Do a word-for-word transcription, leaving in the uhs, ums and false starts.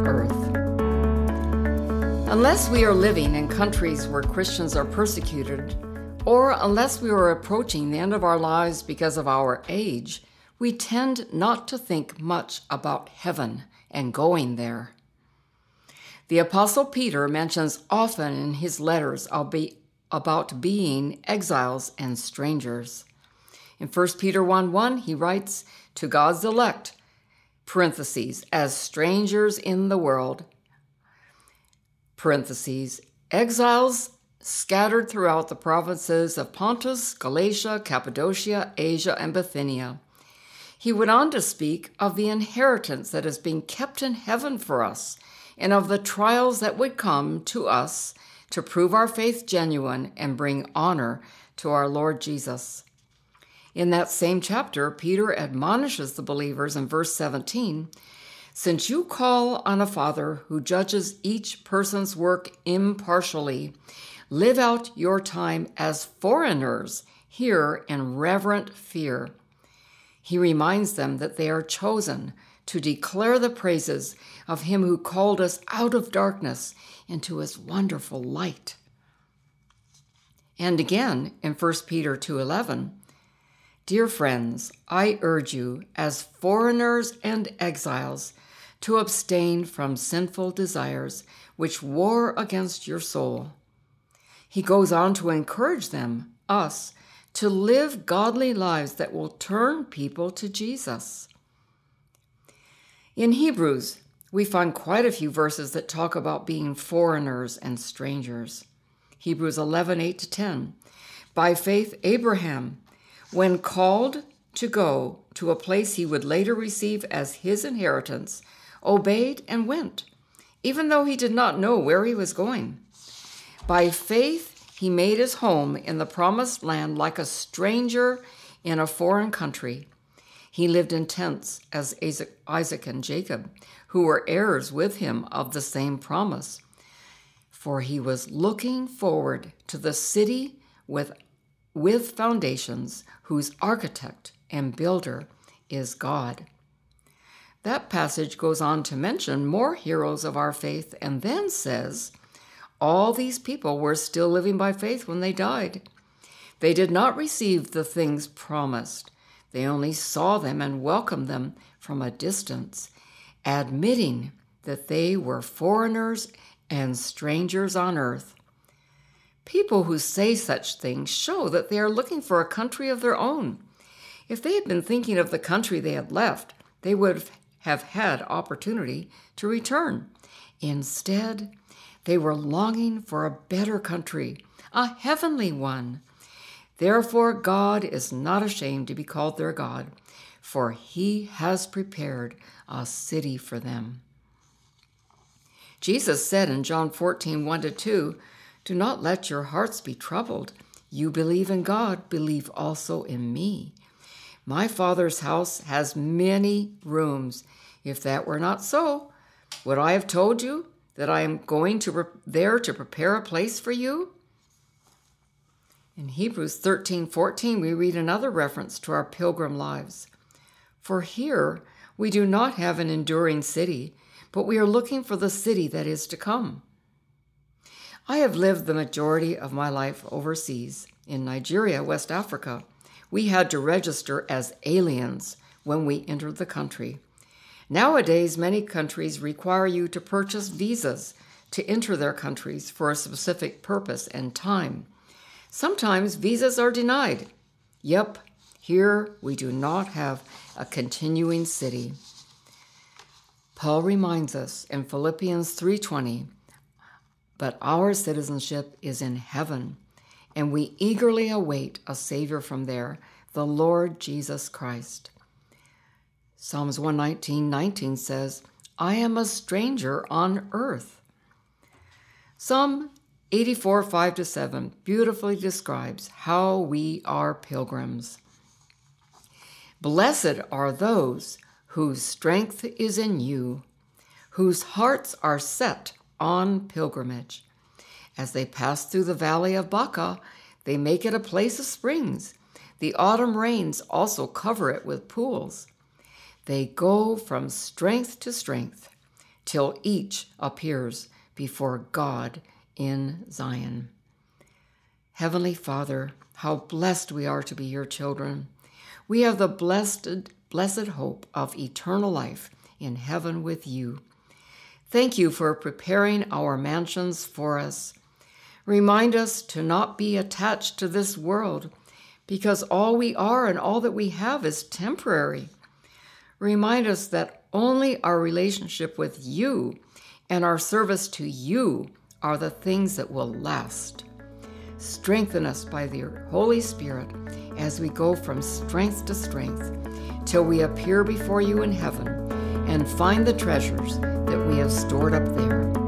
earth. Unless we are living in countries where Christians are persecuted, or unless we are approaching the end of our lives because of our age, we tend not to think much about heaven and going there. The Apostle Peter mentions often in his letters about being exiles and strangers. In First Peter one one, he writes, "To God's elect, parentheses, as strangers in the world, parentheses, exiles scattered throughout the provinces of Pontus, Galatia, Cappadocia, Asia, and Bithynia." He went on to speak of the inheritance that is being kept in heaven for us, and of the trials that would come to us to prove our faith genuine and bring honor to our Lord Jesus. In that same chapter, Peter admonishes the believers in verse seventeen, "Since you call on a Father who judges each person's work impartially, live out your time as foreigners here in reverent fear." He reminds them that they are chosen to declare the praises of him who called us out of darkness into his wonderful light. And again in First Peter two eleven, "Dear friends, I urge you as foreigners and exiles to abstain from sinful desires which war against your soul." He goes on to encourage them, us, to live godly lives that will turn people to Jesus. In Hebrews, we find quite a few verses that talk about being foreigners and strangers. Hebrews eleven eight to ten. "By faith, Abraham, when called to go to a place he would later receive as his inheritance, obeyed and went, even though he did not know where he was going. By faith, he made his home in the promised land like a stranger in a foreign country. He lived in tents as Isaac and Jacob, who were heirs with him of the same promise. For he was looking forward to the city with, with foundations, whose architect and builder is God." That passage goes on to mention more heroes of our faith and then says, all these people were still living by faith when they died. They did not receive the things promised. They only saw them and welcomed them from a distance, admitting that they were foreigners and strangers on earth. People who say such things show that they are looking for a country of their own. If they had been thinking of the country they had left, they would have had opportunity to return. Instead, they were longing for a better country, a heavenly one. Therefore, God is not ashamed to be called their God, for he has prepared a city for them. Jesus said in John fourteen one to two, "Do not let your hearts be troubled. You believe in God, believe also in me. My Father's house has many rooms. If that were not so, would I have told you that I am going to re- there to prepare a place for you?" In Hebrews thirteen fourteen, we read another reference to our pilgrim lives. "For here we do not have an enduring city, but we are looking for the city that is to come." I have lived the majority of my life overseas. In Nigeria, West Africa, we had to register as aliens when we entered the country. Nowadays, many countries require you to purchase visas to enter their countries for a specific purpose and time. Sometimes visas are denied. Yep, here we do not have a continuing city. Paul reminds us in Philippians three twenty, "But our citizenship is in heaven, and we eagerly await a Savior from there, the Lord Jesus Christ." Psalms one nineteen nineteen says, "I am a stranger on earth." Psalm eighty-four five to seven beautifully describes how we are pilgrims. "Blessed are those whose strength is in you, whose hearts are set on pilgrimage. As they pass through the valley of Baca, they make it a place of springs. The autumn rains also cover it with pools. They go from strength to strength. till each appears before God in Zion. Heavenly Father, how blessed we are to be your children. We have the blessed, blessed hope of eternal life in heaven with you. Thank you for preparing our mansions for us. Remind us to not be attached to this world, because all we are and all that we have is temporary. Remind us that only our relationship with you and our service to you are the things that will last. Strengthen us by the Holy Spirit as we go from strength to strength till we appear before you in heaven and find the treasures that we have stored up there.